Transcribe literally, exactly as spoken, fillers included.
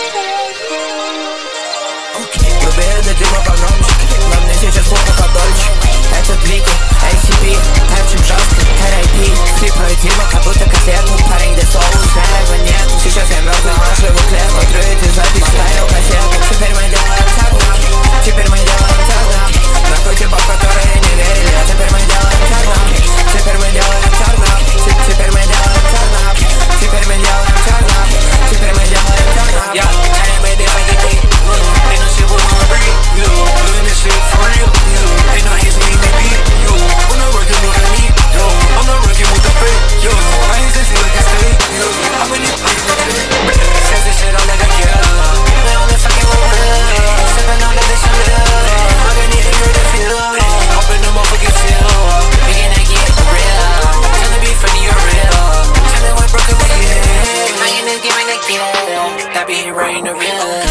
Lubię jedynie pogromczyk. Mam niesiecie słowo kadolci. Это двигу, эй си би, певчим жестко, эр эй пи. Слепой Дима, как будто конкретно парень, где соус этого нет. Сейчас я мертвый, но живу клетку. Трюет из запись, ставил кассету. Теперь мы делаем черно. Теперь мы делаем черно. Нахуй типа, которые не верили. Теперь мы делаем черно. Теперь мы делаем черно. Теперь мы делаем черно. Теперь мы делаем черно. Теперь мы делаем черно. Я, эй, baby, baby, baby. Ain't no shit we wanna breathe. You doing this shit for real. You ain't no hits me, me beat. You I'm not working with me. Yo, I'm not working with the fake. Yo, I ain't sexy like a steak. Yo, I'm in it, I'm in it. Says this shit all like a killer. They only fucking with real. Sipping on that bitch, I'm real. I can need to hear the feel. Open the motherfucking seal. Making that get for real. Tell me be funny or real. Tell me what broken we get. I ain't just giving a kill. That be right in the real.